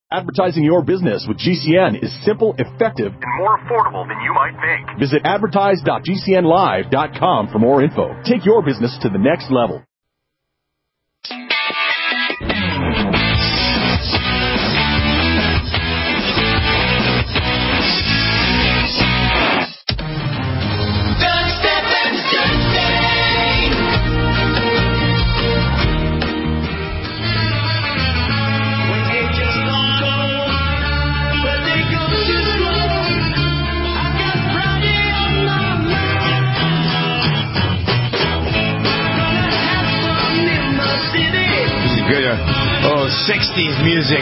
Advertising your business with GCN is simple, effective, and more affordable than you might think. Visit advertise.gcnlive.com for more info. Take your business to the next level. Good 60s music.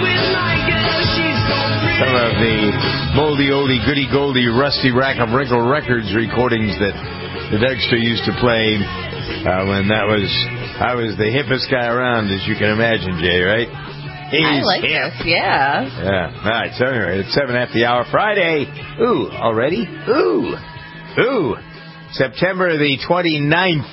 Some of the moldy, oldie, goody, goldie, rusty rack of wrinkle records recordings that the Dexter used to play when I was the hippest guy around, as you can imagine, Jay, right? I like this, yeah. Yeah. All right, so anyway, it's 7 after the hour, Friday. Ooh, already? Ooh. September the 29th.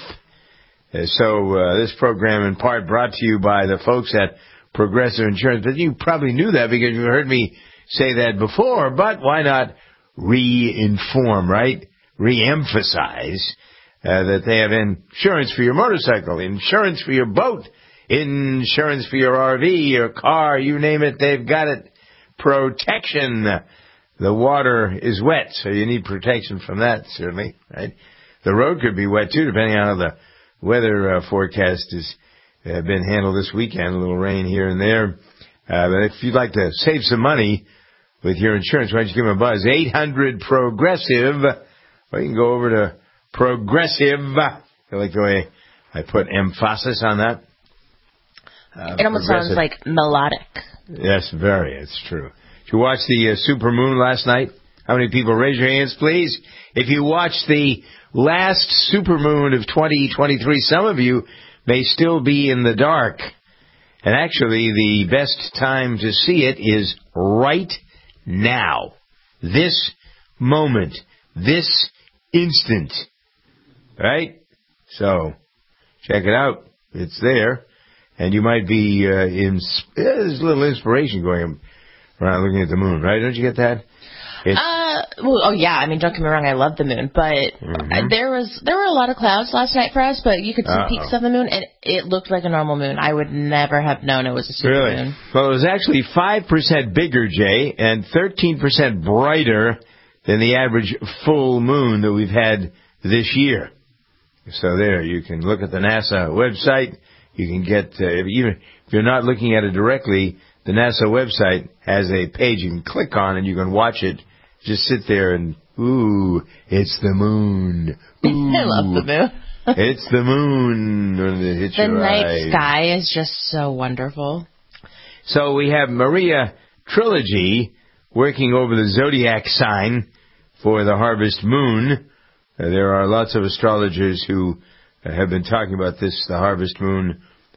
So this program in part brought to you by the folks at Progressive Insurance. But you probably knew that because you heard me say that before. But why not re-inform, right? Re-emphasize that they have insurance for your motorcycle, insurance for your boat, insurance for your RV, your car, you name it, they've got it. Protection. The water is wet, so you need protection from that, certainly, right? The road could be wet, too, depending on how the weather forecast has been handled this weekend. A little rain here and there. But if you'd like to save some money with your insurance, why don't you give them a buzz? 800-PROGRESSIVE. Or you can go over to Progressive. I like the way I put emphasis on that. It almost sounds like melodic. Yes, very. It's true. Did you watch the supermoon last night? How many people? Raise your hands, please. If you watched the last supermoon of 2023, some of you may still be in the dark. And actually, the best time to see it is right now. This moment. This instant. Right? So, check it out. It's there. And you might be there's a little inspiration going around looking at the moon, right? Don't you get that? Yeah. I mean, don't get me wrong. I love the moon, but there were a lot of clouds last night for us. But you could see peaks of the moon, and it looked like a normal moon. I would never have known it was a super moon. Really? Well, it was actually 5% bigger, Jay, and 13% brighter than the average full moon that we've had this year. So there, you can look at the NASA website. You can get even if you're not looking at it directly, the NASA website has a page you can click on, and you can watch it. Just sit there and, ooh, it's the moon. Ooh, I love the moon. It's the moon when it hits your eye. The night sky is just so wonderful. So we have Maria Trilogy working over the zodiac sign for the harvest moon. There are lots of astrologers who have been talking about this, the harvest moon.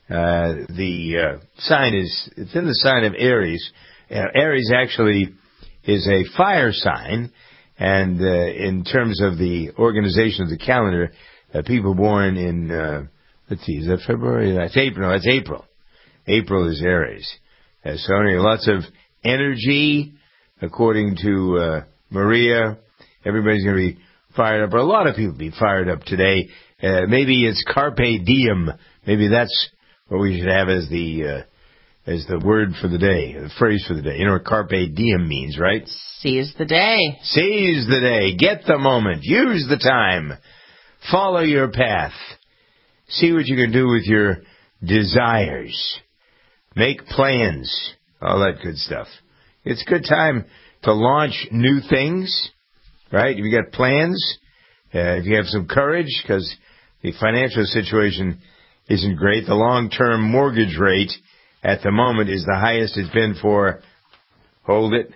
The sign it's in the sign of Aries. Aries actually is a fire sign, and in terms of the organization of the calendar, people born in, let's see, is that February? That's April. No, that's April. April is Aries. So anyway, lots of energy, according to Maria. Everybody's going to be fired up, or a lot of people will be fired up today. Maybe it's carpe diem. Maybe that's what we should have as the word for the day, the phrase for the day. You know what carpe diem means, right? Seize the day. Seize the day. Get the moment. Use the time. Follow your path. See what you can do with your desires. Make plans. All that good stuff. It's a good time to launch new things, right? If you got plans, if you have some courage, because the financial situation isn't great. The long-term mortgage rate at the moment is the highest it's been for, hold it,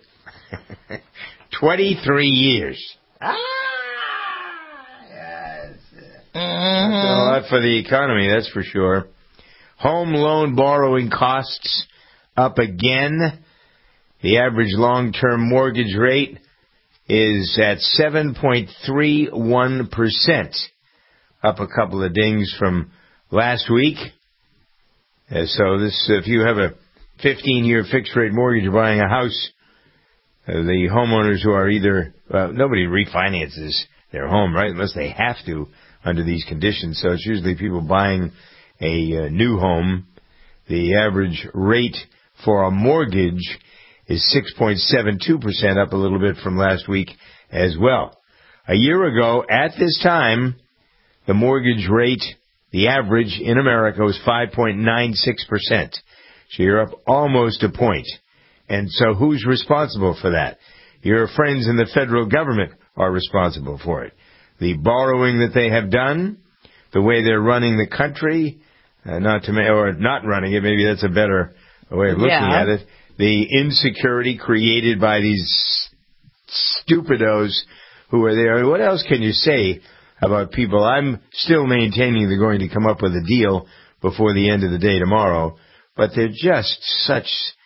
23 years. Yes. That's a lot for the economy, that's for sure. Home loan borrowing costs up again. The average long-term mortgage rate is at 7.31%, up a couple of dings from last week. So this, if you have a 15-year fixed-rate mortgage or buying a house, the homeowners who are either, nobody refinances their home, right, unless they have to under these conditions. So it's usually people buying a new home. The average rate for a mortgage is 6.72%, up a little bit from last week as well. A year ago, at this time, the mortgage rate, the average in America, was 5.96%. So you're up almost a point. And so who's responsible for that? Your friends in the federal government are responsible for it. The borrowing that they have done, the way they're running the country, not running it, maybe that's a better way of looking at it. The insecurity created by these stupidos who are there. What else can you say about people? I'm still maintaining they're going to come up with a deal before the end of the day tomorrow, but they're just such,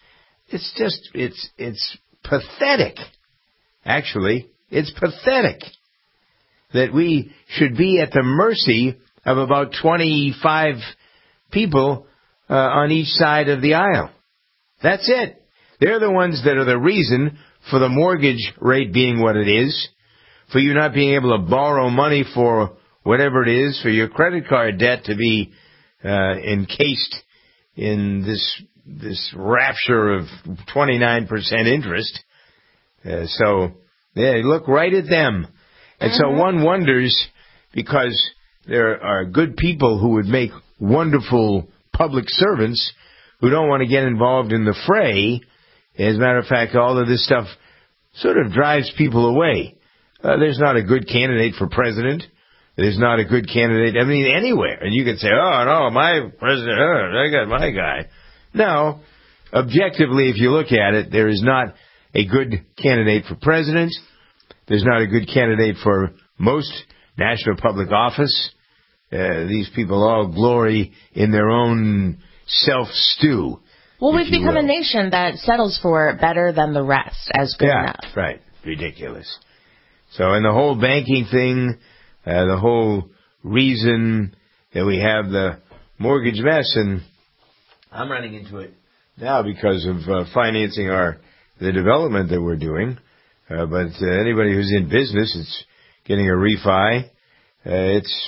it's pathetic. Actually, it's pathetic that we should be at the mercy of about 25 people on each side of the aisle. That's it. They're the ones that are the reason for the mortgage rate being what it is, for you not being able to borrow money for whatever it is, for your credit card debt to be encased in this rapture of 29% interest. So, look right at them. And so one wonders, because there are good people who would make wonderful public servants who don't want to get involved in the fray. As a matter of fact, all of this stuff sort of drives people away. There's not a good candidate for president. There's not a good candidate, anywhere. And you can say, oh, no, my president, I got my guy. No, objectively, if you look at it, there is not a good candidate for president. There's not a good candidate for most national public office. These people all glory in their own self-stew. Well, we've become a nation that settles for better than the rest as good enough. Yeah, right. Ridiculous. So, and the whole banking thing, the whole reason that we have the mortgage mess, and I'm running into it now because of financing the development that we're doing. But anybody who's in business, it's getting a refi. It's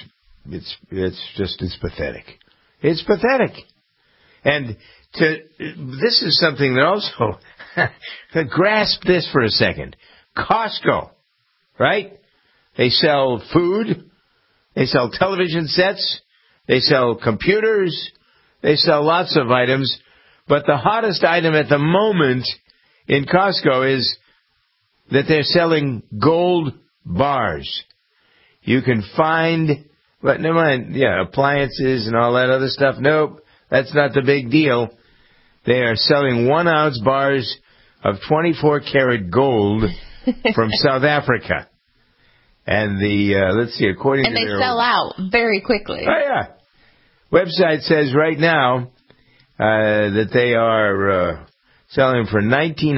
pathetic. It's pathetic. And this is something that also, grasp this for a second. Costco, right? They sell food. They sell television sets. They sell computers. They sell lots of items. But the hottest item at the moment in Costco is that they're selling gold bars. You can find, but never mind, appliances and all that other stuff. Nope, that's not the big deal. They are selling 1 ounce bars of 24 karat gold from South Africa. And let's see, according and to they sell out very quickly. Oh, yeah. Website says right now that they are selling for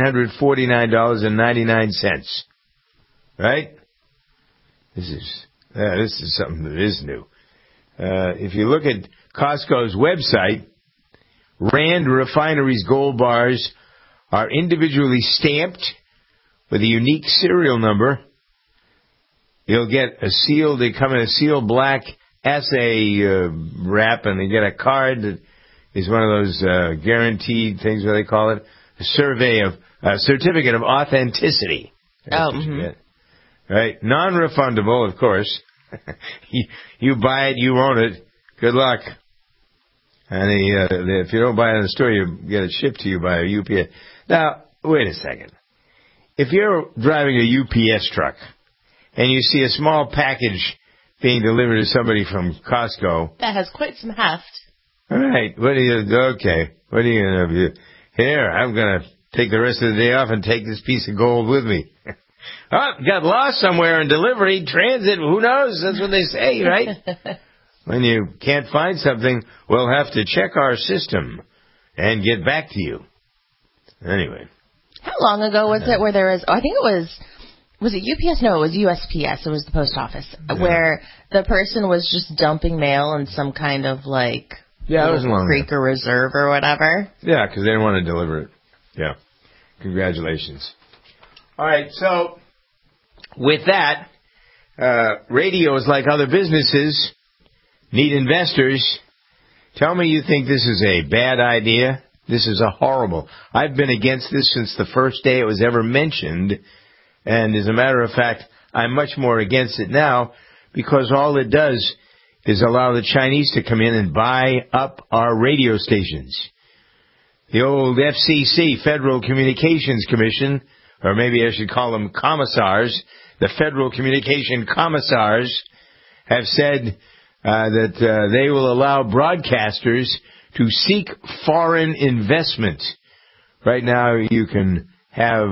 $1,949.99. Right? This is something that is new. If you look at Costco's website, Rand Refinery's gold bars are individually stamped with a unique serial number. You'll get they come in a sealed black assay wrap, and they get a card that is one of those guaranteed things, what they call it, a certificate of authenticity. That's what you get. Right? Non-refundable, of course. You buy it, you own it. Good luck. And if you don't buy it in the store, you get it shipped to you by a UPS. Now, wait a second. If you're driving a UPS truck and you see a small package being delivered to somebody from Costco, that has quite some heft. All right. What are you going to do? Here, I'm going to take the rest of the day off and take this piece of gold with me. Oh, got lost somewhere in delivery, transit, who knows? That's what they say, right? When you can't find something, we'll have to check our system and get back to you. Anyway. How long ago was it where there was, I think it was it UPS? No, it was USPS. It was the post office, where the person was just dumping mail in some kind of Yeah, it wasn't long Creek or Reserve or whatever. Yeah, because they didn't want to deliver it. Yeah. Congratulations. All right, so with that, radio is like other businesses, need investors. Tell me you think this is a bad idea. This is a horrible. I've been against this since the first day it was ever mentioned. And as a matter of fact, I'm much more against it now because all it does is allow the Chinese to come in and buy up our radio stations. The old FCC, Federal Communications Commission, or maybe I should call them commissars, the Federal Communication Commissars, have said that they will allow broadcasters to seek foreign investment. Right now you can have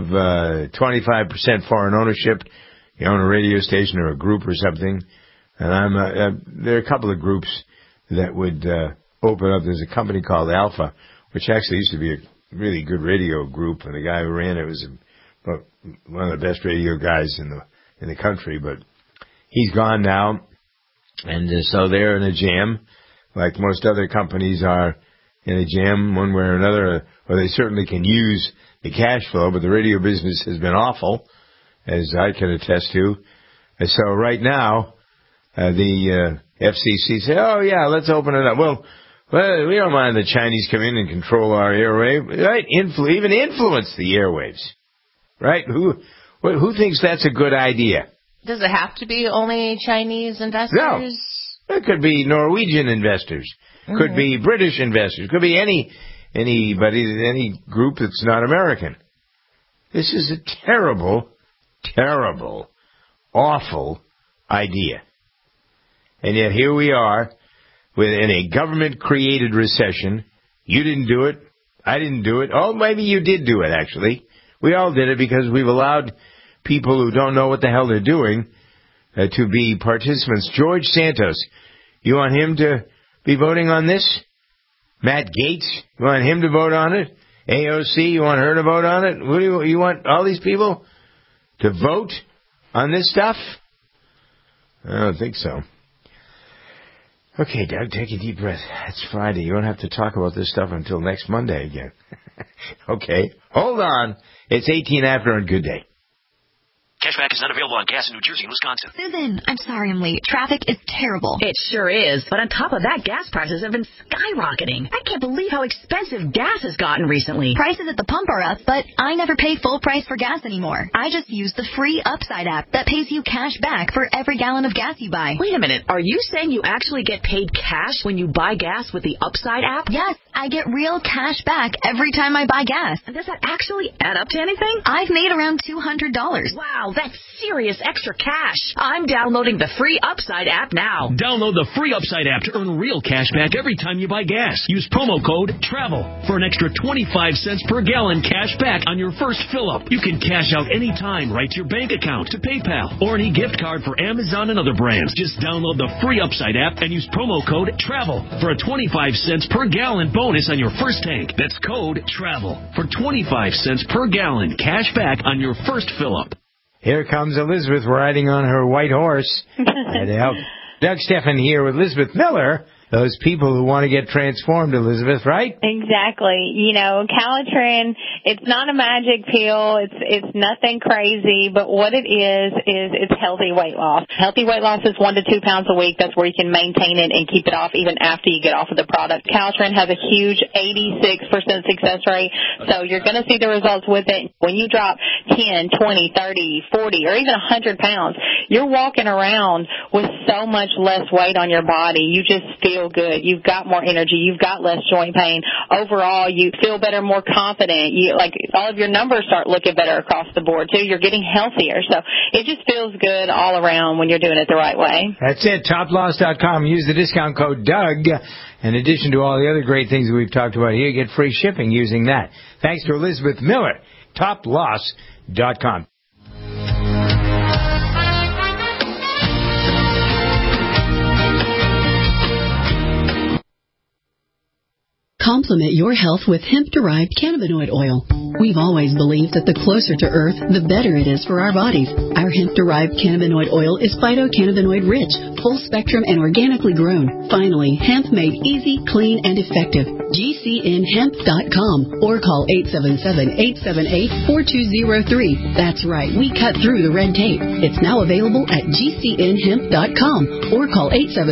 25% foreign ownership. You own a radio station or a group or something. And there are a couple of groups that would open up. There's a company called Alpha, which actually used to be a really good radio group, and the guy who ran it was one of the best radio guys in the country. But he's gone now, and so they're in a jam, like most other companies are in a jam one way or another. Or they certainly can use the cash flow, but the radio business has been awful, as I can attest to. And so right now, the FCC say, oh, yeah, let's open it up. Well, we don't mind the Chinese come in and control our airwave, right? Even influence the airwaves, right? Who thinks that's a good idea? Does it have to be only Chinese investors? No. It could be Norwegian investors. Mm-hmm. Could be British investors. Could be anybody, any group that's not American. This is a terrible, terrible, awful idea. And yet here we are in a government-created recession. You didn't do it. I didn't do it. Oh, maybe you did do it, actually. We all did it because we've allowed people who don't know what the hell they're doing to be participants. George Santos, you want him to be voting on this? Matt Gaetz, you want him to vote on it? AOC, you want her to vote on it? What do you want all these people to vote on this stuff? I don't think so. Okay, Doug, take a deep breath. It's Friday. You don't have to talk about this stuff until next Monday again. Okay, hold on. It's 18 after and good day. Cashback is not available on gas in New Jersey and Wisconsin. Susan, I'm sorry I'm late. Traffic is terrible. It sure is. But on top of that, gas prices have been skyrocketing. I can't believe how expensive gas has gotten recently. Prices at the pump are up, but I never pay full price for gas anymore. I just use the free Upside app that pays you cash back for every gallon of gas you buy. Wait a minute. Are you saying you actually get paid cash when you buy gas with the Upside app? Yes, I get real cash back every time I buy gas. And does that actually add up to anything? I've made around $200. Wow, that's serious extra cash. I'm downloading the free Upside app now. Download the free Upside app to earn real cash back every time you buy gas. Use promo code TRAVEL for an extra 25 cents per gallon cash back on your first fill-up. You can cash out anytime right to your bank account, to PayPal, or any gift card for Amazon and other brands. Just download the free Upside app and use promo code TRAVEL for a 25 cents per gallon bonus on your first tank. That's code TRAVEL for 25 cents per gallon cash back on your first fill-up. Here comes Elizabeth riding on her white horse. Doug Stephan here with Elizabeth Miller. Those people who want to get transformed, Elizabeth, right? Exactly. You know, Calitrin, it's not a magic pill. It's nothing crazy, but what it is it's healthy weight loss. Healthy weight loss is 1 to 2 pounds a week. That's where you can maintain it and keep it off even after you get off of the product. Calitrin has a huge 86% success rate, so you're going to see the results with it. When you drop 10, 20, 30, 40, or even 100 pounds, you're walking around with so much less weight on your body. You just feel good. You've got more energy. You've got less joint pain. Overall, you feel better, more confident. All of your numbers start looking better across the board, too. You're getting healthier. So it just feels good all around when you're doing it the right way. That's it. TopLoss.com. Use the discount code Doug. In addition to all the other great things that we've talked about here, you get free shipping using that. Thanks to Elizabeth Miller. TopLoss.com. Complement your health with hemp-derived cannabinoid oil. We've always believed that the closer to Earth, the better it is for our bodies. Our hemp-derived cannabinoid oil is phytocannabinoid-rich, full-spectrum, and organically grown. Finally, hemp made easy, clean, and effective. GCNhemp.com or call 877-878-4203. That's right, we cut through the red tape. It's now available at GCNhemp.com or call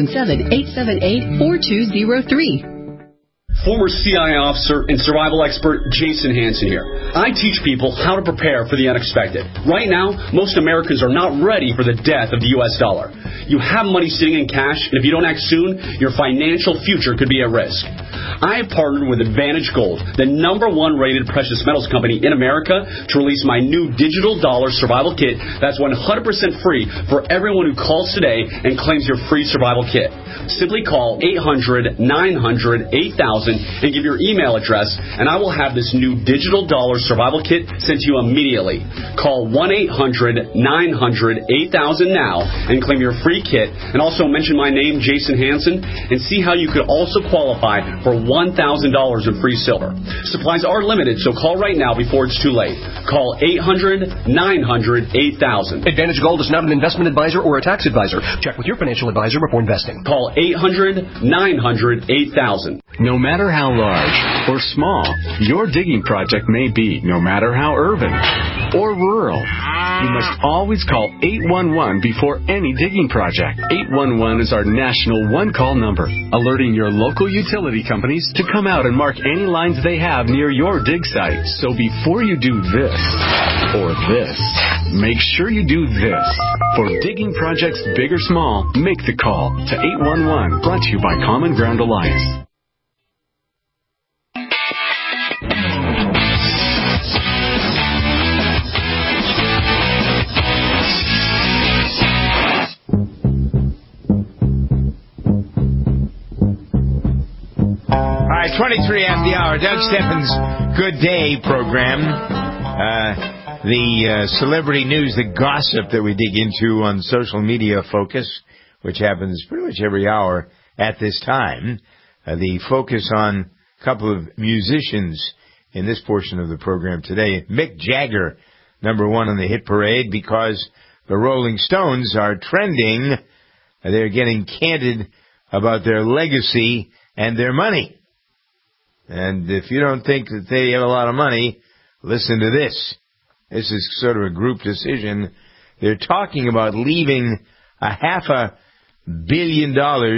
877-878-4203. Former CIA officer and survival expert Jason Hansen here. I teach people how to prepare for the unexpected. Right now, most Americans are not ready for the death of the U.S. dollar. You have money sitting in cash, and if you don't act soon, your financial future could be at risk. I have partnered with Advantage Gold, the #1 rated precious metals company in America, to release my new digital dollar survival kit that's 100% free for everyone who calls today and claims your free survival kit. Simply call 800-900-8000 and give your email address, and I will have this new digital dollar survival kit sent to you immediately. Call 1-800-900-8000 now and claim your free kit, and also mention my name, Jason Hansen, and see how you could also qualify for $1,000 in free silver. Supplies are limited, so call right now before it's too late. Call 800-900-8000. Advantage Gold is not an investment advisor or a tax advisor. Check with your financial advisor before investing. Call 800-900-8000. No matter how large or small your digging project may be, no matter how urban or rural, you must always call 811 before any digging project. 811 is our national one-call number, alerting your local utility companies to come out and mark any lines they have near your dig site. So before you do this or this, make sure you do this. For digging projects big or small, make the call to 811, brought to you by Common Ground Alliance. All right, 23 after the hour. Doug Steffens' Good Day program. The celebrity news, the gossip that we dig into on social media focus, which happens pretty much every hour at this time. The focus on a couple of musicians in this portion of the program today. Mick Jagger, #1 on the hit parade because the Rolling Stones are trending. They're getting candid about their legacy and their money. And if you don't think that they have a lot of money, listen to this. This is sort of a group decision. They're talking about leaving $500 million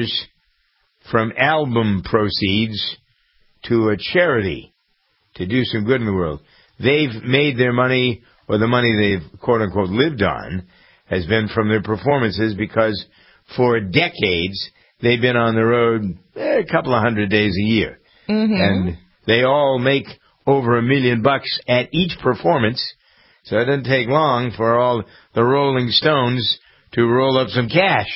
from album proceeds to a charity to do some good in the world. They've made their money, or the money they've quote-unquote lived on, has been from their performances because for decades they've been on the road a couple of hundred days a year. Mm-hmm. And they all make over $1 million at each performance, so it doesn't take long for all the Rolling Stones to roll up some cash.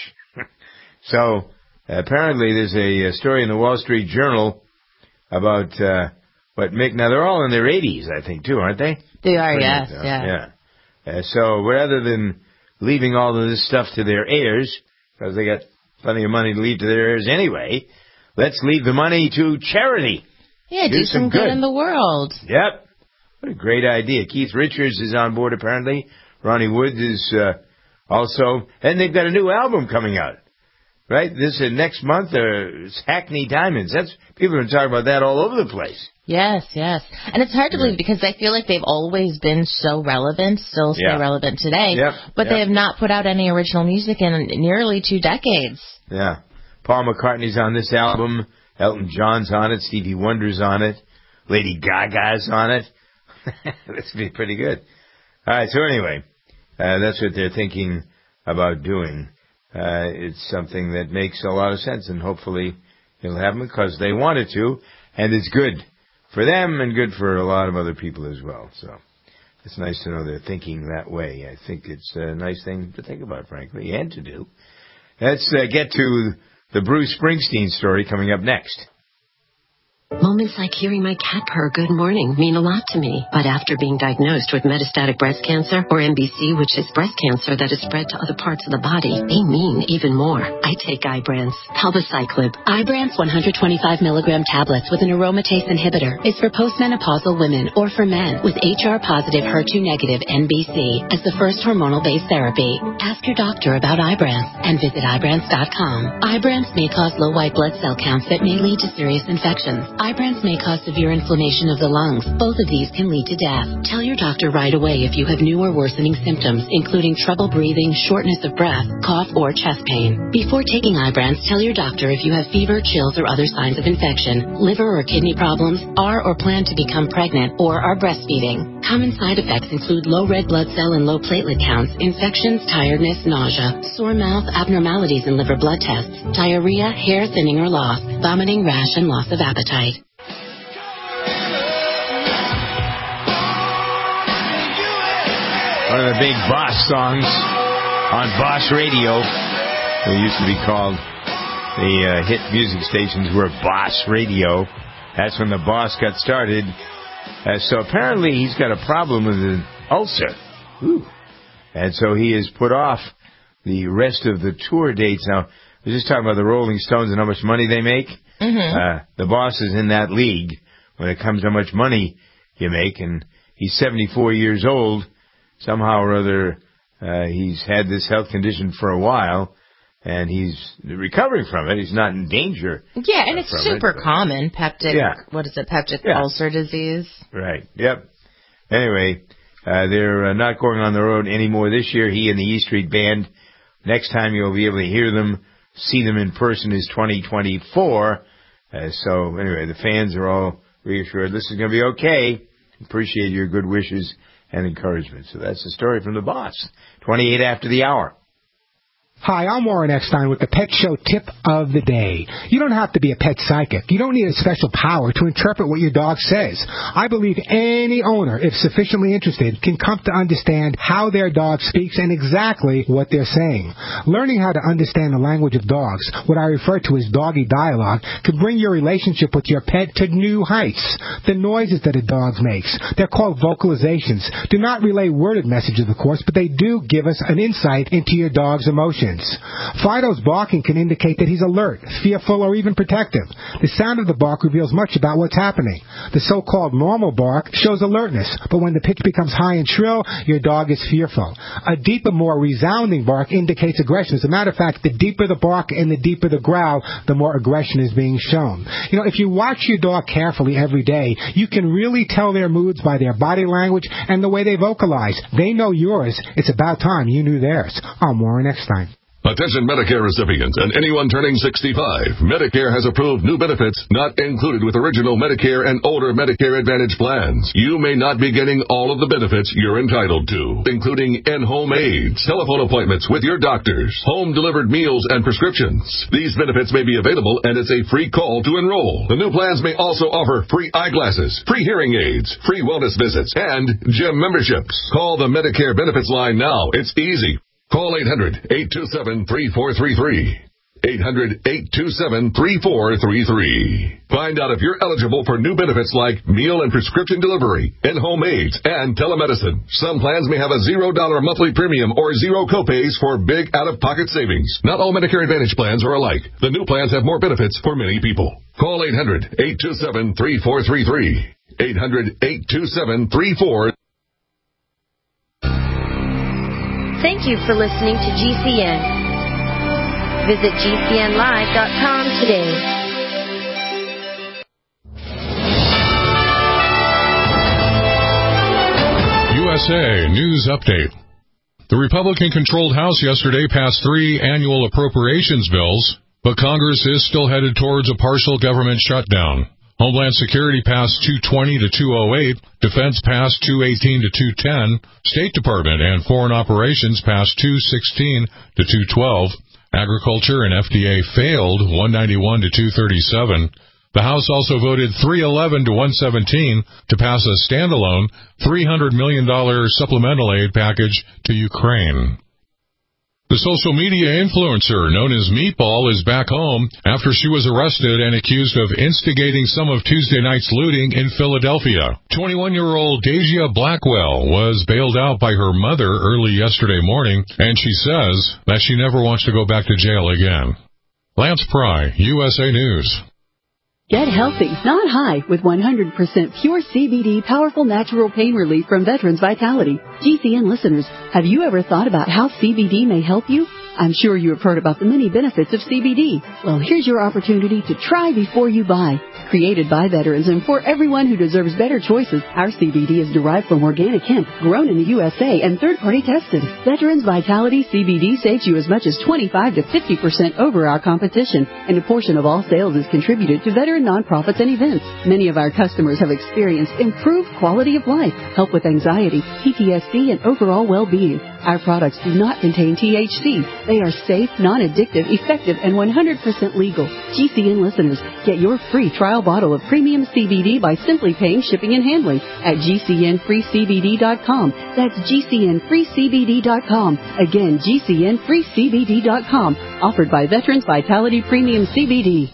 So apparently there's a story in the Wall Street Journal about what Mick, now they're all in their 80s, I think, too, aren't they? They are, yes, yeah. So rather than leaving all of this stuff to their heirs, because they got plenty of money to leave to their heirs anyway, let's leave the money to charity. Yeah, do some good in the world. Yep. What a great idea. Keith Richards is on board, apparently. Ronnie Wood is also. And they've got a new album coming out. Right? This is next month. It's Hackney Diamonds. People are talking about that all over the place. Yes, yes. And it's hard to believe because I feel like they've always been so relevant, still stay relevant today. But they have not put out any original music in nearly 2 decades. Yeah. Paul McCartney's on this album. Elton John's on it. Stevie Wonder's on it. Lady Gaga's on it. This would be pretty good. All right, so anyway, that's what they're thinking about doing. It's something that makes a lot of sense, and hopefully it'll happen because they want it to, and it's good for them and good for a lot of other people as well. So it's nice to know they're thinking that way. I think it's a nice thing to think about, frankly, and to do. Let's get to the Bruce Springsteen story coming up next. Moments Moments like hearing my cat purr good morning mean a lot to me. But after being diagnosed with metastatic breast cancer, or MBC, which is breast cancer that is spread to other parts of the body, they mean even more. I take Ibrance. Palbociclib. Ibrance 125 milligram tablets with an aromatase inhibitor is for postmenopausal women or for men with HR-positive HER2-negative MBC as the first hormonal-based therapy. Ask your doctor about Ibrance and visit Ibrance.com. Ibrance may cause low white blood cell counts that may lead to serious infections. Ibrance may cause severe inflammation of the lungs. Both of these can lead to death. Tell your doctor right away if you have new or worsening symptoms, including trouble breathing, shortness of breath, cough, or chest pain. Before taking Ibrance, tell your doctor if you have fever, chills, or other signs of infection, liver or kidney problems, are or plan to become pregnant, or are breastfeeding. Common side effects include low red blood cell and low platelet counts, infections, tiredness, nausea, sore mouth, abnormalities in liver blood tests, diarrhea, hair thinning or loss, vomiting, rash, and loss of appetite. One of the big Boss songs on Boss Radio. It used to be called, the hit music stations were Boss Radio. That's when the Boss got started. So apparently he's got a problem with an ulcer. Ooh. And so he has put off the rest of the tour dates. Now, we're just talking about the Rolling Stones and how much money they make. Mm-hmm. The Boss is in that league when it comes to how much money you make. And he's 74 years old. Somehow or other, he's had this health condition for a while, and he's recovering from it. He's not in danger. Yeah, and it's super common, peptic ulcer disease. Right, yep. Anyway, they're not going on the road anymore this year. He and the E Street Band, next time you'll be able to hear them, see them in person is 2024. So anyway, the fans are all reassured this is going to be okay. Appreciate your good wishes and encouragement. So that's the story from the Boss. 28 after the hour. Hi, I'm Warren Eckstein with the Pet Show Tip of the Day. You don't have to be a pet psychic. You don't need a special power to interpret what your dog says. I believe any owner, if sufficiently interested, can come to understand how their dog speaks and exactly what they're saying. Learning how to understand the language of dogs, what I refer to as doggy dialogue, can bring your relationship with your pet to new heights. The noises that a dog makes, they're called vocalizations, do not relay worded messages, of course, but they do give us an insight into your dog's emotions. Fido's barking can indicate that he's alert, fearful, or even protective. The sound of the bark reveals much about what's happening. The so-called normal bark shows alertness, but when the pitch becomes high and shrill, your dog is fearful. A deeper, more resounding bark indicates aggression. As a matter of fact, the deeper the bark and the deeper the growl, the more aggression is being shown. You know, if you watch your dog carefully every day, you can really tell their moods by their body language and the way they vocalize. They know yours. It's about time you knew theirs. I'm Warren Eckstein. Attention Medicare recipients and anyone turning 65. Medicare has approved new benefits not included with original Medicare and older Medicare Advantage plans. You may not be getting all of the benefits you're entitled to, including in-home aids, telephone appointments with your doctors, home-delivered meals and prescriptions. These benefits may be available, and it's a free call to enroll. The new plans may also offer free eyeglasses, free hearing aids, free wellness visits, and gym memberships. Call the Medicare Benefits line now. It's easy. Call 800-827-3433. 800-827-3433. Find out if you're eligible for new benefits like meal and prescription delivery, in-home aids, and telemedicine. Some plans may have a $0 monthly premium or zero copays for big out-of-pocket savings. Not all Medicare Advantage plans are alike. The new plans have more benefits for many people. Call 800-827-3433. 800-827-3433. Thank you for listening to GCN. Visit GCNlive.com today. USA News Update. The Republican-controlled House yesterday passed 3 annual appropriations bills, but Congress is still headed towards a partial government shutdown. Homeland Security passed 220 to 208, Defense passed 218 to 210, State Department and Foreign Operations passed 216 to 212, Agriculture and FDA failed 191 to 237. The House also voted 311 to 117 to pass a standalone $300 million supplemental aid package to Ukraine. The social media influencer known as Meatball is back home after she was arrested and accused of instigating some of Tuesday night's looting in Philadelphia. 21-year-old Deja Blackwell was bailed out by her mother early yesterday morning, and she says that she never wants to go back to jail again. Lance Pry, USA News. Get healthy, not high, with 100% pure CBD powerful natural pain relief from Veterans Vitality. GCN listeners, have you ever thought about how CBD may help you? I'm sure you have heard about the many benefits of CBD. Well, here's your opportunity to try before you buy. Created by veterans and for everyone who deserves better choices, our CBD is derived from organic hemp, grown in the USA, and third-party tested. Veterans Vitality CBD saves you as much as 25 to 50% over our competition, and a portion of all sales is contributed to veteran nonprofits and events. Many of our customers have experienced improved quality of life, help with anxiety, PTSD, and overall well-being. Our products do not contain THC. They are safe, non-addictive, effective, and 100% legal. GCN listeners, get your free trial bottle of premium CBD by simply paying shipping and handling at GCNFreeCBD.com. That's GCNFreeCBD.com. Again, GCNFreeCBD.com. Offered by Veterans Vitality Premium CBD.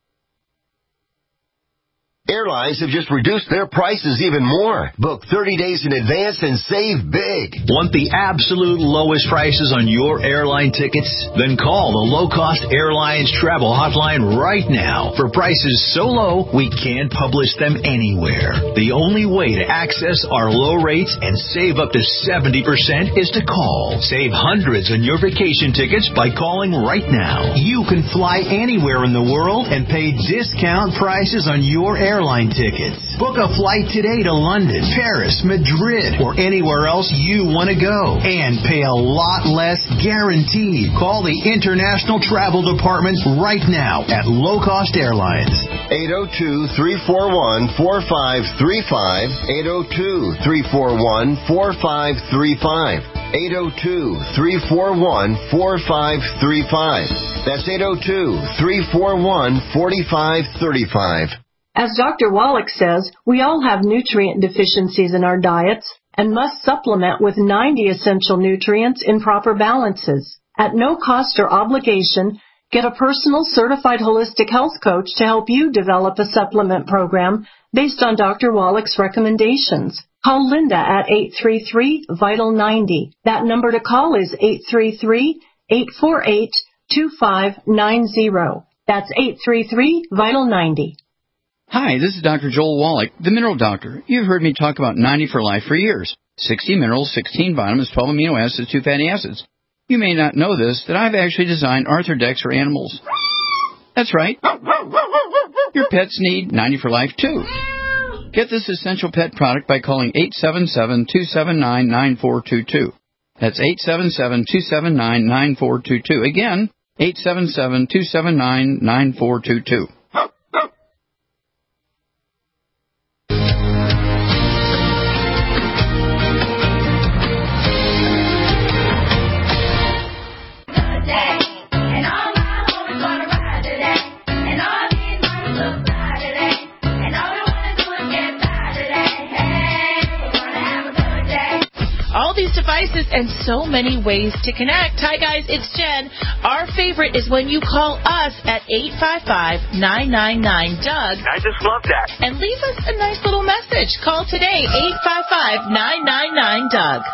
Airlines have just reduced their prices even more. Book 30 days in advance and save big. Want the absolute lowest prices on your airline tickets? Then call the Low Cost Airlines Travel Hotline right now for prices so low we can't publish them anywhere. The only way to access our low rates and save up to 70% is to call. Save hundreds on your vacation tickets by calling right now. You can fly anywhere in the world and pay discount prices on your airline tickets. Book a flight today to London, Paris, Madrid, or anywhere else you want to go. And pay a lot less guaranteed. Call the International Travel Department right now at Low Cost Airlines. 802-341-4535. 802-341-4535. 802-341-4535. That's 802-341-4535. As Dr. Wallach says, we all have nutrient deficiencies in our diets and must supplement with 90 essential nutrients in proper balances. At no cost or obligation, get a personal certified holistic health coach to help you develop a supplement program based on Dr. Wallach's recommendations. Call Linda at 833-VITAL-90. That number to call is 833-848-2590. That's 833-VITAL-90. Hi, this is Dr. Joel Wallach, the Mineral Doctor. You've heard me talk about 90 for Life for years. 60 minerals, 16 vitamins, 12 amino acids, 2 fatty acids. You may not know this, that I've actually designed Arthrodex for animals. That's right. Your pets need 90 for Life, too. Get this essential pet product by calling 877-279-9422. That's 877-279-9422. Again, 877-279-9422. All these devices and so many ways to connect. Hi, guys, it's Jen. Our favorite is when you call us at 855-999-DOUG. I just love that. And leave us a nice little message. Call today, 855-999-DOUG.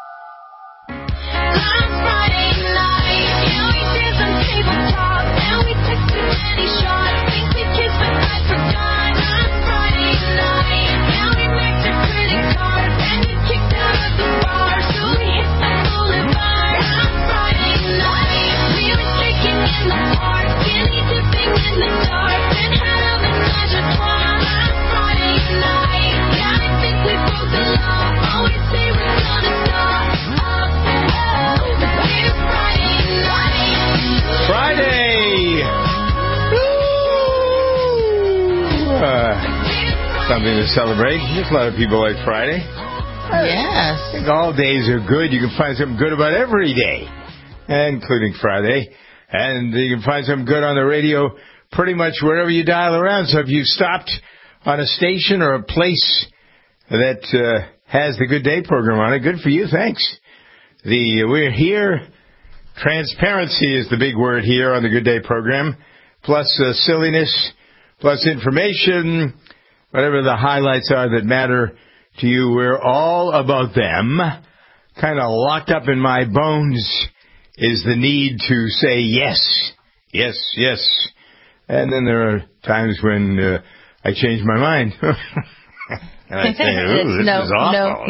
Something to celebrate. There's a lot of people like Friday. Yes. I think all days are good. You can find something good about every day, including Friday. And you can find something good on the radio pretty much wherever you dial around. So if you've stopped on a station or a place that has the Good Day program on it, good for you. Thanks. We're here Transparency is the big word here on the Good Day program, plus silliness, plus information, whatever the highlights are that matter to you. We're all about them. Kind of locked up in my bones is the need to say yes, yes, yes. And then there are times when I change my mind. And I say, ooh, this is awful.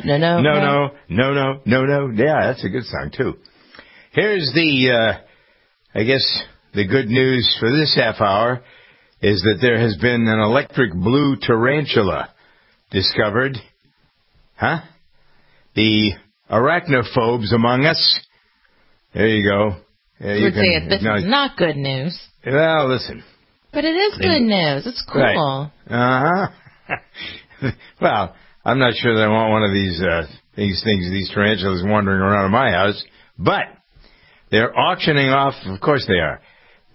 No. Yeah, that's a good song, too. Here's the, I guess, the good news for this half hour is that there has been an electric blue tarantula discovered. Huh? The arachnophobes among us. There you go. You would say this is not good news. Well, listen. But it is good news. It's cool. Right. Uh-huh. Well, I'm not sure that I want one of these tarantulas wandering around in my house, but they're auctioning off, of course they are,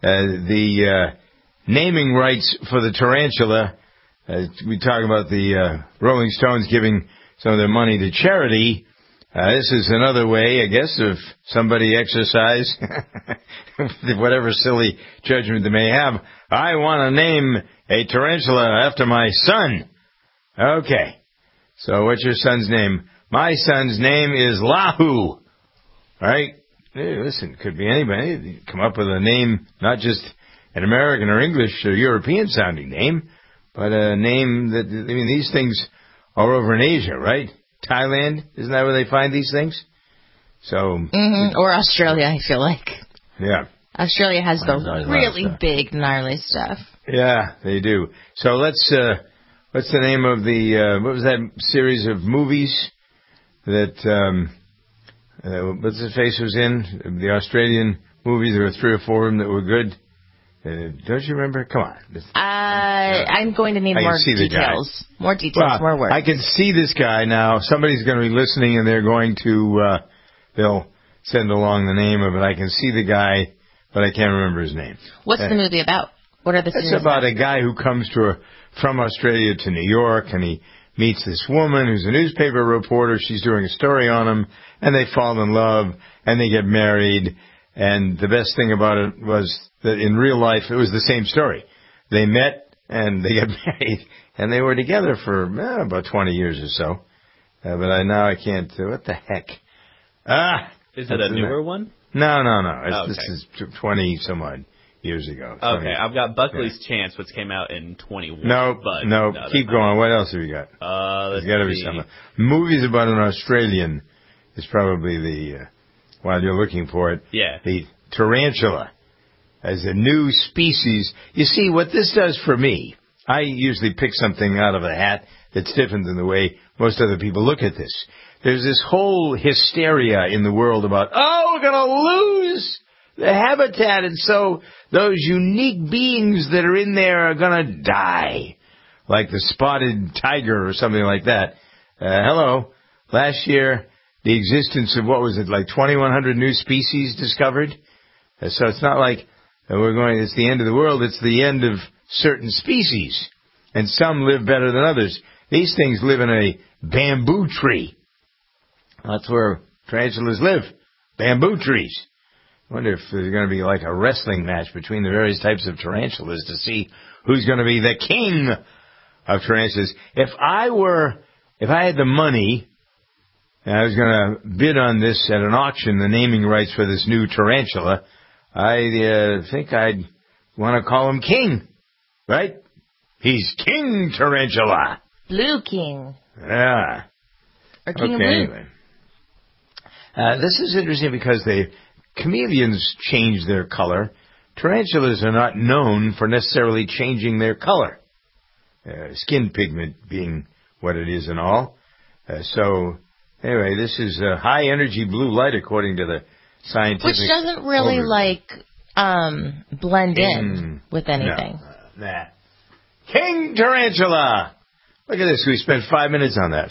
the naming rights for the tarantula. We talk about the Rolling Stones giving some of their money to charity. This is another way, I guess, of somebody exercise whatever silly judgment they may have. I want to name a tarantula after my son. Okay. So what's your son's name? My son's name is Lahu. Right? Hey, listen, could be anybody. Come up with a name, not just an American or English or European sounding name, but a name that, I mean, these things are over in Asia, right? Thailand, isn't that where they find these things? So, or Australia, I feel like. Yeah. Australia has the really big, gnarly stuff. Yeah, they do. So what's the name of the, what was that series of movies that, what's his face was in? The Australian movies, there were 3 or 4 of them that were good. Don't you remember? Come on. I'm going to need more details. More details, more words. I can see this guy now. Somebody's going to be listening, and they're going to, they'll send along the name of it. I can see the guy, but I can't remember his name. What's the movie about? What are the scenes It's about a guy who comes from Australia to New York, and he meets this woman who's a newspaper reporter. She's doing a story on him, and they fall in love, and they get married. And the best thing about it was that in real life, it was the same story. They met, and they got married, and they were together for about 20 years or so. But now I can't. What the heck? Is it a newer one? No. This is 20-some-odd years ago. Okay, I've got Buckley's Chance, which came out in 21. No, keep going. What else have you got? There's got to be something. Movies about an Australian is probably the... while you're looking for it. Yeah. The tarantula as a new species. You see, what this does for me, I usually pick something out of a hat that's different than the way most other people look at this. There's this whole hysteria in the world about, we're going to lose the habitat, and so those unique beings that are in there are going to die, like the spotted tiger or something like that. Hello. Last year, the existence of, what was it, like 2,100 new species discovered? So it's not like it's the end of the world, it's the end of certain species. And some live better than others. These things live in a bamboo tree. That's where tarantulas live. Bamboo trees. I wonder if there's going to be like a wrestling match between the various types of tarantulas to see who's going to be the king of tarantulas. If I had the money, and I was going to bid on this at an auction, the naming rights for this new tarantula, I think I'd want to call him King, right? He's King Tarantula. Blue King. Yeah. Or King of Blue. Anyway. This is interesting because chameleons change their color. Tarantulas are not known for necessarily changing their color. Skin pigment being what it is and all. Anyway, this is high-energy blue light, according to the scientific... Which doesn't really, blend in with anything. No, nah. King Tarantula! Look at this. We spent 5 minutes on that.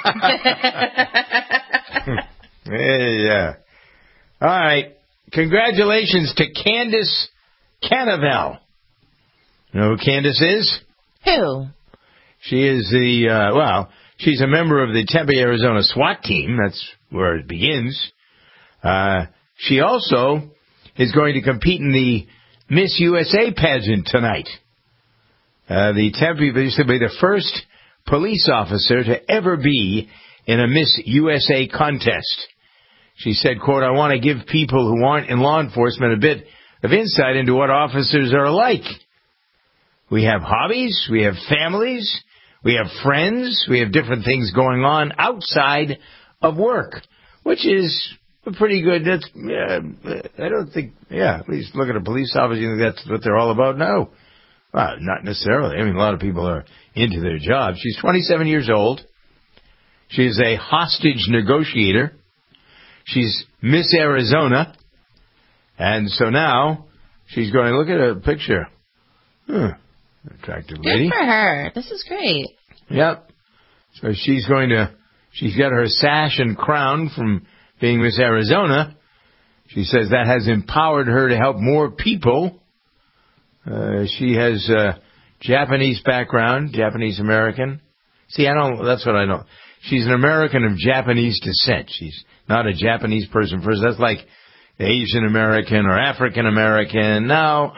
Yeah. All right. Congratulations to Candace Canavel. You know who Candace is? Who? She is she's a member of the Tempe, Arizona SWAT team. That's where it begins. She also is going to compete in the Miss USA pageant tonight. The Tempe used to be the first police officer to ever be in a Miss USA contest. She said, quote, I want to give people who aren't in law enforcement a bit of insight into what officers are like. We have hobbies, we have families, we have friends, we have different things going on outside of work, which is pretty good. That's, I don't think, at least look at a police officer, you think that's what they're all about? No. Well, not necessarily. I mean, a lot of people are into their jobs. She's 27 years old. She is a hostage negotiator. She's Miss Arizona. And so now she's going to look at a picture. Attractive lady. Good for her. This is great. Yep. So she's got her sash and crown from being Miss Arizona. She says that has empowered her to help more people. She has a Japanese background, Japanese American. See, that's what I know. She's an American of Japanese descent. She's not a Japanese person first. That's like Asian American or African American. No,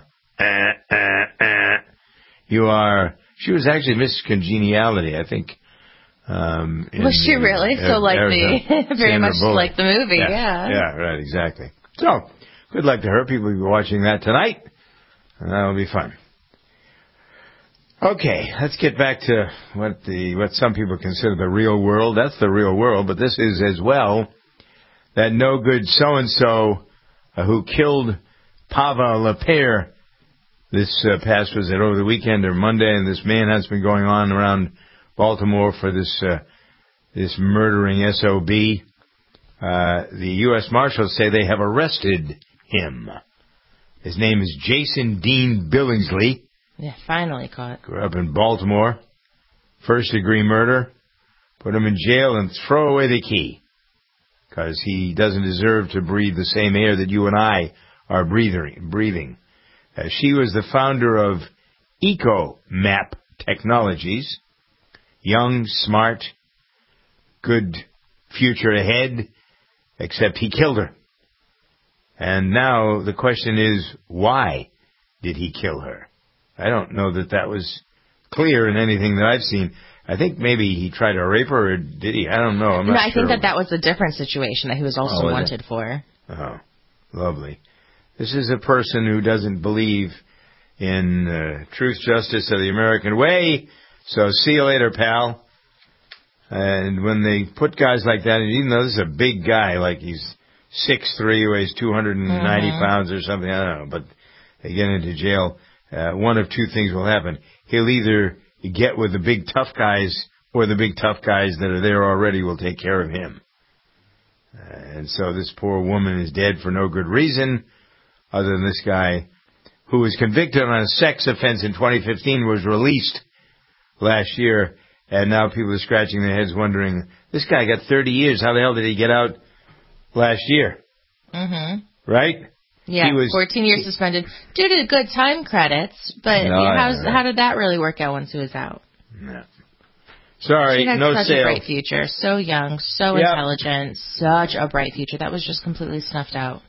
She was actually Miss Congeniality, I think. Was she really? So like very much like the movie, yeah. Yeah, right, exactly. So, good luck to her. People will be watching that tonight, and that'll be fun. Okay, let's get back to what some people consider the real world. That's the real world, but this is as well that no good so-and-so who killed Pavel Lepere this was over the weekend or Monday, and this manhunt's been going on around Baltimore for this murdering SOB. The U.S. Marshals say they have arrested him. His name is Jason Dean Billingsley. Yeah, finally caught. Grew up in Baltimore. First-degree murder. Put him in jail and throw away the key. Because he doesn't deserve to breathe the same air that you and I are breathing. She was the founder of EcoMap Technologies. Young, smart, good future ahead, except he killed her. And now the question is, why did he kill her? I don't know that was clear in anything that I've seen. I think maybe he tried to rape her, or did he? I don't know. I'm not sure. I think that was a different situation that he was also wanted for. Oh, lovely. This is a person who doesn't believe in truth, justice, or the American way. So see you later, pal. And when they put guys like that, even though this is a big guy, like he's 6'3", weighs 290 pounds or something, I don't know, but they get into jail, one of two things will happen. He'll either get with the big tough guys, or the big tough guys that are there already will take care of him. And so this poor woman is dead for no good reason, other than this guy who was convicted on a sex offense in 2015 was released last year, and now people are scratching their heads wondering, this guy got 30 years. How the hell did he get out last year? Right? Yeah, 14 years suspended due to good time credits, but how did that really work out once he was out? No. Sorry, no sale. Such a bright future. So young, so intelligent, such a bright future. That was just completely snuffed out.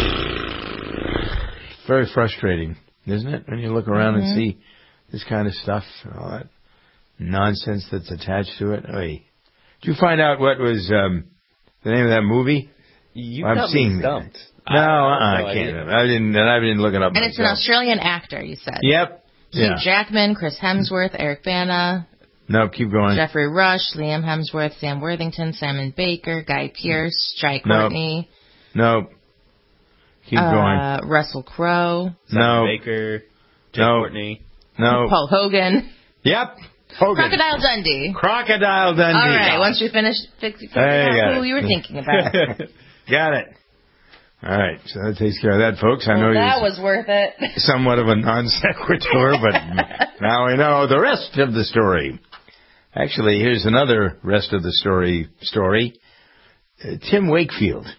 Very frustrating, isn't it? When you look around and see this kind of stuff and all that nonsense that's attached to it. Oy. Did you find out what was the name of that movie? I'm seeing stumped. No, I can't. I didn't look it up. And it's an Australian actor, you said. Yep. Hugh Jackman, Chris Hemsworth, Eric Bana. Nope, keep going. Jeffrey Rush, Liam Hemsworth, Sam Worthington, Simon Baker, Guy Pearce, Jai Courtney. Nope. Keep going. Russell Crowe. Simon Baker. Jai Courtney. No. Paul Hogan. Yep. Hogan. Crocodile Dundee. Crocodile Dundee. All right, once we finish figuring out who you were thinking about. Got it. All right, so that takes care of that, folks. I know that was worth it. Somewhat of a non sequitur, but now we know the rest of the story. Actually, here's another rest of the story. Tim Wakefield,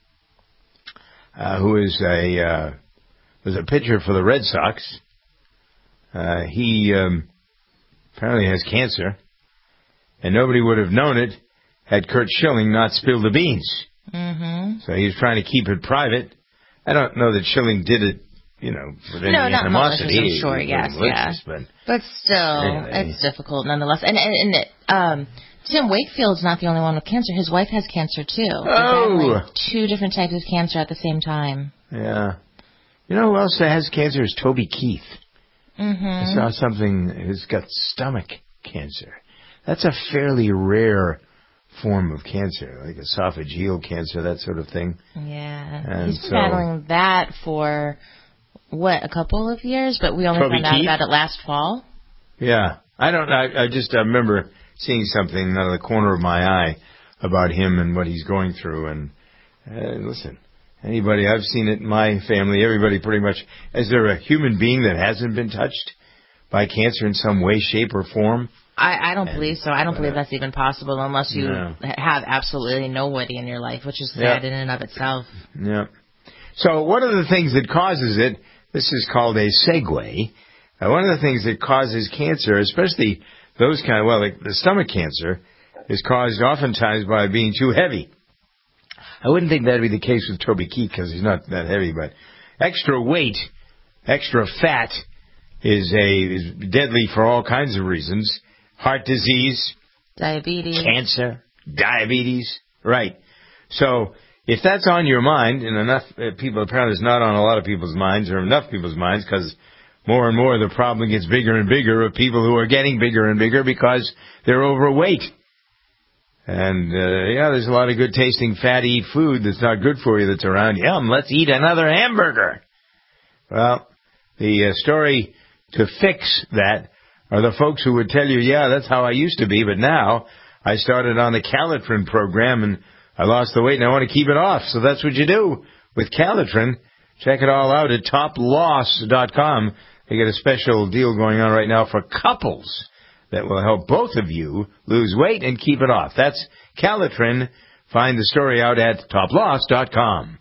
who is was a pitcher for the Red Sox. He apparently has cancer, and nobody would have known it had Curt Schilling not spilled the beans. Mm-hmm. So he was trying to keep it private. I don't know that Schilling did it, with any animosity. I'm sure, yes, but still, anyway. It's difficult nonetheless. And Tim Wakefield's not the only one with cancer. His wife has cancer too. Oh, 2 different types of cancer at the same time. Yeah. You know who else has cancer is Toby Keith. Mm-hmm. I saw something. He's got stomach cancer. That's a fairly rare form of cancer, like esophageal cancer, that sort of thing. Yeah. And he's been battling that for, a couple of years? But we only found out about it last fall. Yeah. I don't know. I remember seeing something out of the corner of my eye about him and what he's going through. And listen, anybody, I've seen it in my family, everybody pretty much. Is there a human being that hasn't been touched by cancer in some way, shape, or form? I don't believe so. I don't believe that's even possible unless you have absolutely nobody in your life, which is sad in and of itself. Yeah. So one of the things that causes it, this is called a segue. One of the things that causes cancer, especially those kind of, the stomach cancer, is caused oftentimes by being too heavy. I wouldn't think that would be the case with Toby Keith because he's not that heavy, but extra weight, extra fat is deadly for all kinds of reasons. Heart disease, diabetes, cancer, diabetes, right. So if that's on your mind, and enough people, apparently it's not on a lot of people's minds or enough people's minds, because more and more the problem gets bigger and bigger of people who are getting bigger and bigger because they're overweight. And, there's a lot of good tasting fatty food that's not good for you that's around. Yum, let's eat another hamburger. Well, the story to fix that are the folks who would tell you, that's how I used to be, but now I started on the Calitrin program and I lost the weight and I want to keep it off. So that's what you do with Calitrin. Check it all out at toploss.com. They get a special deal going on right now for couples that will help both of you lose weight and keep it off. That's Calitrin. Find the story out at toploss.com.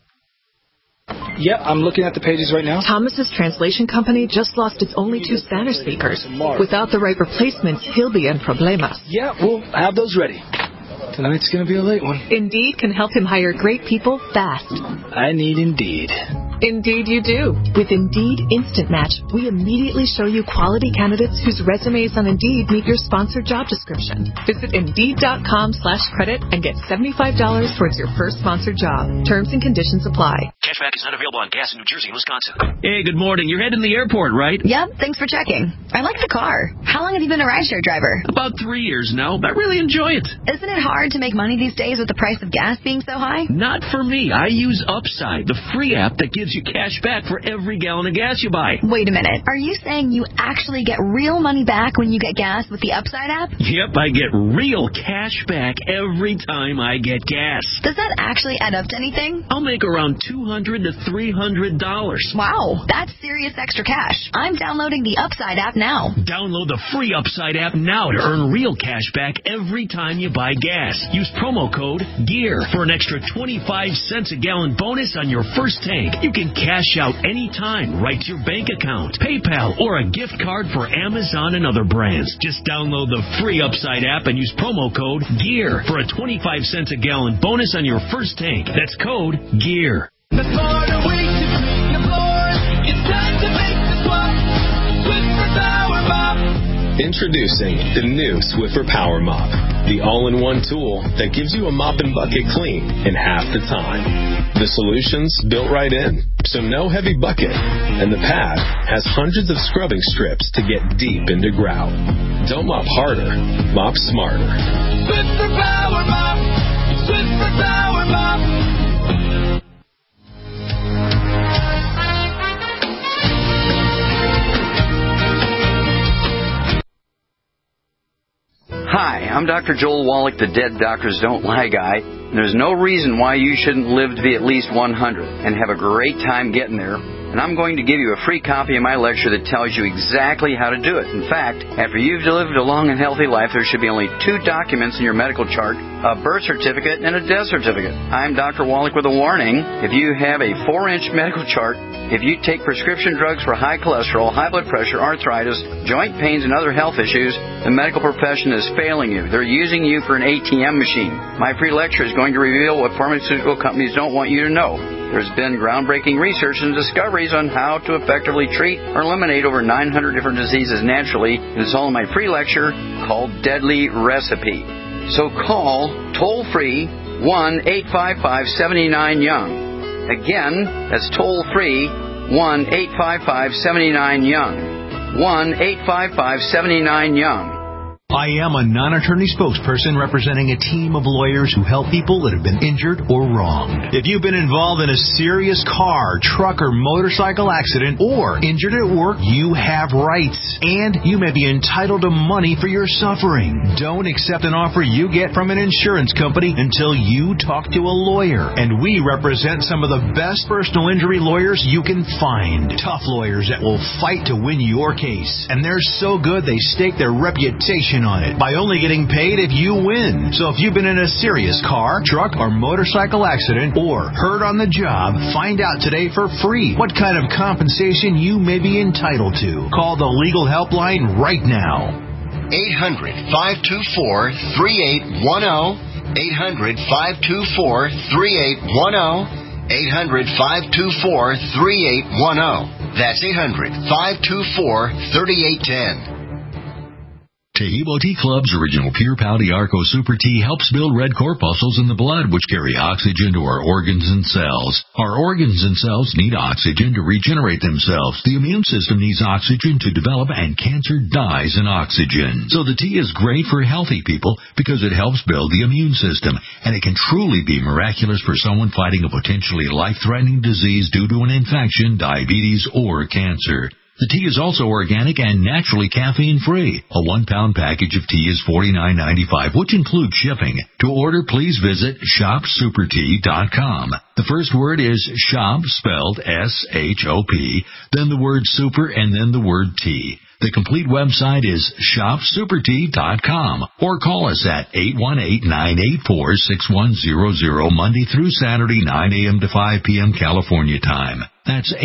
Yep, I'm looking at the pages right now. Thomas's translation company just lost its only 2 Spanish speakers. Without the right replacements, he'll be in problemas. Yeah, we'll have those ready. Tonight's going to be a late one. Indeed can help him hire great people fast. I need Indeed. Indeed you do. With Indeed Instant Match, we immediately show you quality candidates whose resumes on Indeed meet your sponsored job description. Visit Indeed.com/credit and get $75 towards your first sponsored job. Terms and conditions apply. Cashback is not available on gas in New Jersey and Wisconsin. Hey, good morning. You're heading to the airport, right? Yep, thanks for checking. I like the car. How long have you been a rideshare driver? About 3 years now. I really enjoy it. Isn't it hard to make money these days with the price of gas being so high? Not for me. I use Upside, the free app that gives you cash back for every gallon of gas you buy. Wait a minute. Are you saying you actually get real money back when you get gas with the Upside app? Yep, I get real cash back every time I get gas. Does that actually add up to anything? I'll make around $200 to $300. Wow, that's serious extra cash. I'm downloading the Upside app now. Download the free Upside app now to earn real cash back every time you buy gas. Use promo code GEAR for an extra 25 cents a gallon bonus on your first tank. You can cash out anytime right to your bank account, PayPal, or a gift card for Amazon and other brands. Just download the free Upside app and use promo code GEAR for a 25 cents a gallon bonus on your first tank. That's code GEAR. The smarter way to clean your floors. It's time to make the swap. Swiffer Power Mop. Introducing the new Swiffer Power Mop, the all-in-one tool that gives you a mop and bucket clean in half the time. The solution's built right in, so no heavy bucket, and the pad has hundreds of scrubbing strips to get deep into grout. Don't mop harder, mop smarter. Swiffer Power Mop. Swiffer Power Mop. Hi, I'm Dr. Joel Wallach, the Dead Doctors Don't Lie guy. There's no reason why you shouldn't live to be at least 100 and have a great time getting there. And I'm going to give you a free copy of my lecture that tells you exactly how to do it. In fact, after you've lived a long and healthy life, there should be only 2 documents in your medical chart, a birth certificate and a death certificate. I'm Dr. Wallach with a warning. If you have a 4-inch medical chart, If you take prescription drugs for high cholesterol, high blood pressure, arthritis, joint pains, and other health issues, the medical profession is failing you. They're using you for an ATM machine. My free lecture is going to reveal what pharmaceutical companies don't want you to know. There's been groundbreaking research and discoveries on how to effectively treat or eliminate over 900 different diseases naturally. It's all in my free lecture called Deadly Recipe. So call toll-free 1-855-79-YOUNG. Again, that's toll-free 1-855-79-YOUNG. 1-855-79-YOUNG. I am a non-attorney spokesperson representing a team of lawyers who help people that have been injured or wronged. If you've been involved in a serious car, truck, or motorcycle accident or injured at work, you have rights, and you may be entitled to money for your suffering. Don't accept an offer you get from an insurance company until you talk to a lawyer, and we represent some of the best personal injury lawyers you can find. Tough lawyers that will fight to win your case, and they're so good they stake their reputation on it by only getting paid if you win. So if you've been in a serious car, truck, or motorcycle accident or hurt on the job, find out today for free what kind of compensation you may be entitled to. Call the legal helpline right now. 800-524-3810. 800-524-3810. 800-524-3810. That's 800-524-3810. Taheebo Tea Club's original Pure Pouty Arco Super Tea helps build red corpuscles in the blood, which carry oxygen to our organs and cells. Our organs and cells need oxygen to regenerate themselves. The immune system needs oxygen to develop, and cancer dies in oxygen. So the tea is great for healthy people because it helps build the immune system, and it can truly be miraculous for someone fighting a potentially life-threatening disease due to an infection, diabetes, or cancer. The tea is also organic and naturally caffeine-free. A 1-pound package of tea is $49.95, which includes shipping. To order, please visit shopsupertea.com. The first word is shop, spelled S-H-O-P, then the word super, and then the word tea. The complete website is shopsupertea.com, or call us at 818-984-6100, Monday through Saturday, 9 a.m. to 5 p.m. California time. That's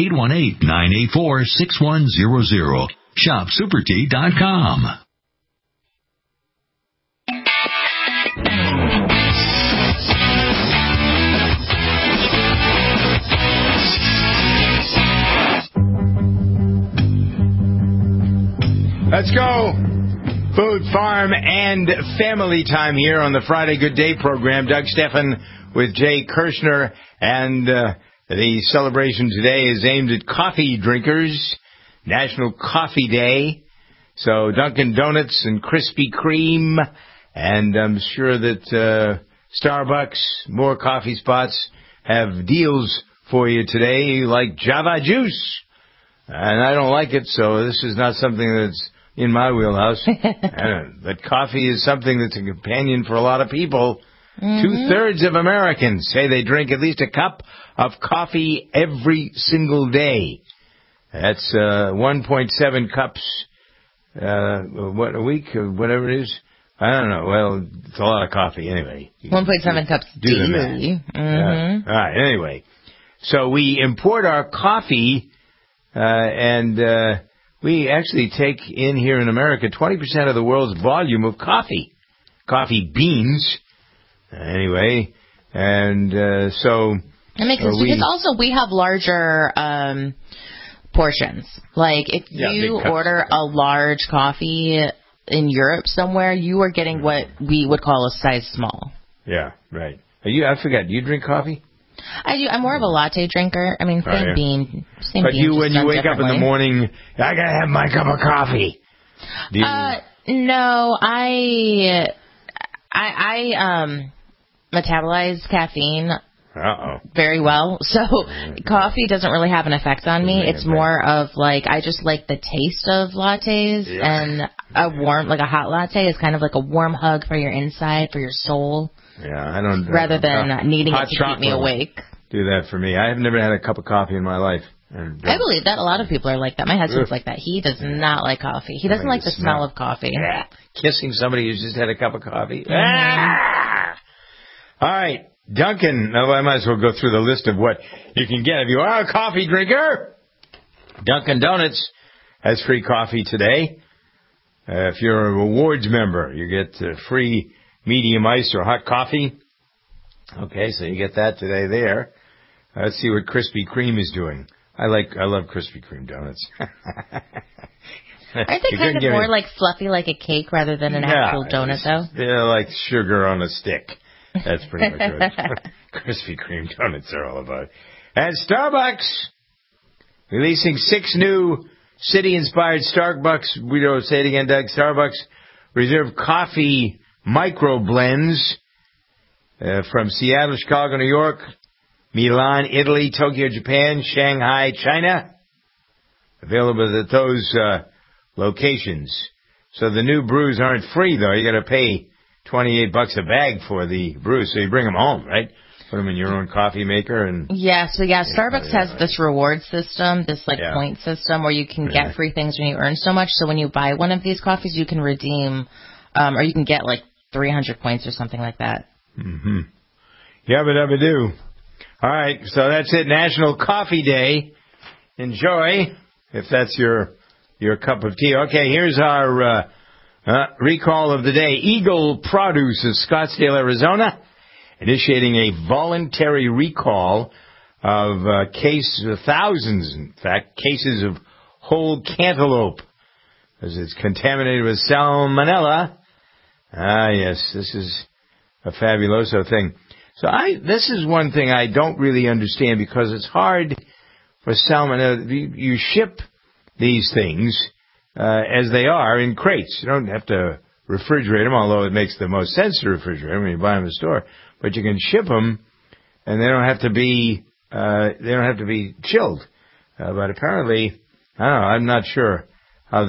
818-984-6100. shopsupertea.com. Let's go. Food, farm, and family time here on the Friday Good Day program. Doug Steffen with Jay Kirshner, and the celebration today is aimed at coffee drinkers. National Coffee Day. So Dunkin' Donuts and Krispy Kreme, and I'm sure that Starbucks, more coffee spots, have deals for you today, like Java Juice. And I don't like it, so this is not something that's in my wheelhouse. But coffee is something that's a companion for a lot of people. Mm-hmm. 2/3 of Americans say they drink at least a cup of coffee every single day. That's 1.7 cups what a week or whatever it is. I don't know. Well, it's a lot of coffee anyway. 1.7 cups daily. Mm-hmm. All right. Anyway, so we import our coffee, and we actually take in here in America 20% of the world's volume of coffee beans. Anyway, and so it makes sense because also we have larger portions. Like if you order a large coffee in Europe somewhere, you are getting what we would call a size small. Yeah, right. I forgot. Do you drink coffee? I do. I'm more of a latte drinker. I mean, same bean. But when you wake up in the morning, I gotta have my cup of coffee. Do you... No, I metabolize caffeine very well, so coffee doesn't really have an effect on me. It's more of like I just like the taste of lattes, and a hot latte is kind of like a warm hug for your inside, for your soul. Yeah, I don't. Rather than needing it to keep me awake. Do that for me. I have never had a cup of coffee in my life. I believe that a lot of people are like that. My husband's like that. He does not like coffee. He doesn't like the smell of coffee. Yeah. Kissing somebody who's just had a cup of coffee. Mm-hmm. All right. Dunkin', I might as well go through the list of what you can get. If you are a coffee drinker, Dunkin' Donuts has free coffee today. If you're a rewards member, you get free medium ice or hot coffee. Okay, so you get that today there. Let's see what Krispy Kreme is doing. I love Krispy Kreme donuts. Aren't they kind of more like fluffy, like a cake, rather than an actual donut, though? They're like sugar on a stick. That's pretty much what Krispy Kreme donuts are all about. And Starbucks releasing 6 new city-inspired Starbucks. We don't say it again, Doug. Starbucks Reserve Coffee Micro Blends from Seattle, Chicago, New York, Milan, Italy, Tokyo, Japan, Shanghai, China. Available at those locations. So the new brews aren't free, though. You got to pay $28 a bag for the brews. So you bring them home, right? Put them in your own coffee maker and. Starbucks has this reward system, this point system where you can get free things when you earn so much. So when you buy one of these coffees, you can redeem, or you can get like 300 points or something like that. Mm-hmm. Yabba-dabba-doo. All right, so that's it. National Coffee Day. Enjoy, if that's your cup of tea. Okay, here's our recall of the day. Eagle Produce of Scottsdale, Arizona, initiating a voluntary recall of thousands, in fact, cases of whole cantaloupe, as it's contaminated with salmonella. Ah, yes, this is a fabuloso thing. So this is one thing I don't really understand, because it's hard for salmonella. You ship these things as they are in crates. You don't have to refrigerate them, although it makes the most sense to refrigerate them when you buy them in the store. But you can ship them, and they don't have to be chilled. But apparently, I don't know. I'm not sure how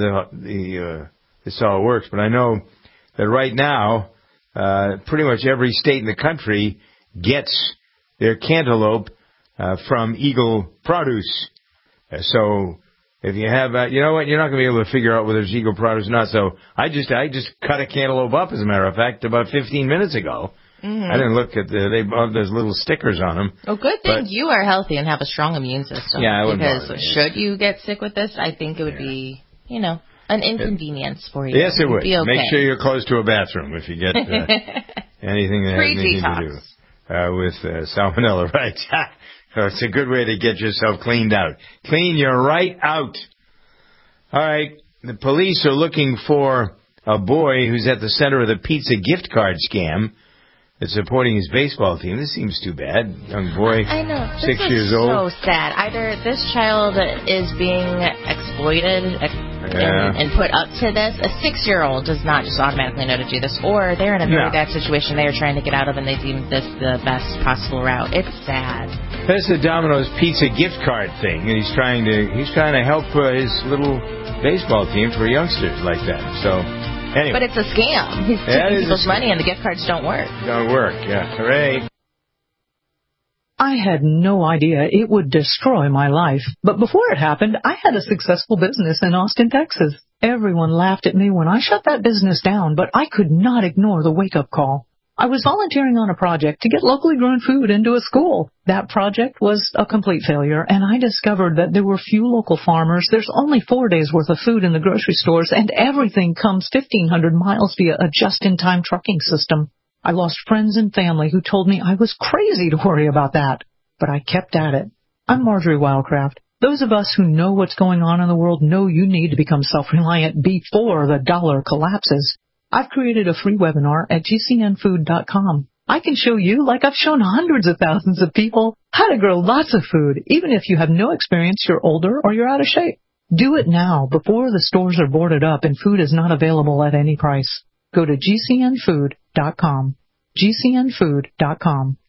this all works, but I know that right now, pretty much every state in the country gets their cantaloupe from Eagle Produce. So if you have, you know what, you're not going to be able to figure out whether it's Eagle Produce or not. So I just cut a cantaloupe up, as a matter of fact, about 15 minutes ago. Mm-hmm. I didn't look at there's little stickers on them. Oh, good thing you are healthy and have a strong immune system. Yeah, I wouldn't because should you get sick with this, I think it would be, an inconvenience for you. Yes, it would. Be okay. Make sure you're close to a bathroom if you get anything that has anything to do with salmonella, right? So it's a good way to get yourself cleaned out. Clean you right out. All right. The police are looking for a boy who's at the center of the pizza gift card scam that's supporting his baseball team. This seems too bad. Young boy, I know. 6 years old. So sad. Either this child is being exploited and put up to this. A 6-year-old does not just automatically know to do this, or they're in a very bad situation they are trying to get out of, and they deem this the best possible route. It's sad. That's the Domino's Pizza gift card thing, and he's trying to help his little baseball team for youngsters like that. So. Anyway. But it's a scam. He's taking people's money, and the gift cards don't work. Don't work, yeah. Hooray. I had no idea it would destroy my life. But before it happened, I had a successful business in Austin, Texas. Everyone laughed at me when I shut that business down, but I could not ignore the wake-up call. I was volunteering on a project to get locally grown food into a school. That project was a complete failure, and I discovered that there were few local farmers. There's only 4 days' worth of food in the grocery stores, and everything comes 1,500 miles via a just-in-time trucking system. I lost friends and family who told me I was crazy to worry about that, but I kept at it. I'm Marjorie Wildcraft. Those of us who know what's going on in the world know you need to become self-reliant before the dollar collapses. I've created a free webinar at gcnfood.com. I can show you, like I've shown hundreds of thousands of people, how to grow lots of food, even if you have no experience, you're older, or you're out of shape. Do it now, before the stores are boarded up and food is not available at any price. Go to gcnfood.com. gcnfood.com.